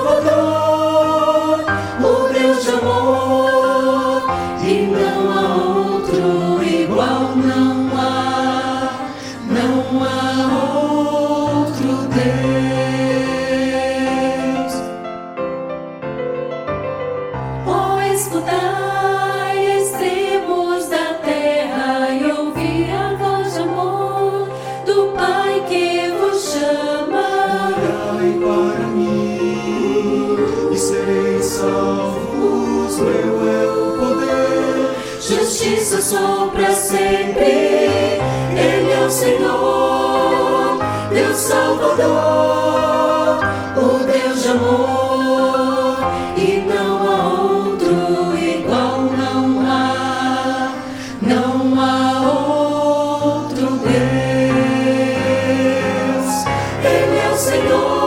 Salvador, o Deus de amor, e não há outro igual, não há outro Deus. Oh, escutai, extremos da terra, e ouvi a voz de amor do Pai que vos chama. Olhai para mim e sereis salvos, meu é o poder. Justiça só para sempre, Ele é o Senhor, Deus Salvador, o Deus de amor, e não há outro igual, não há outro Deus. Ele é o Senhor,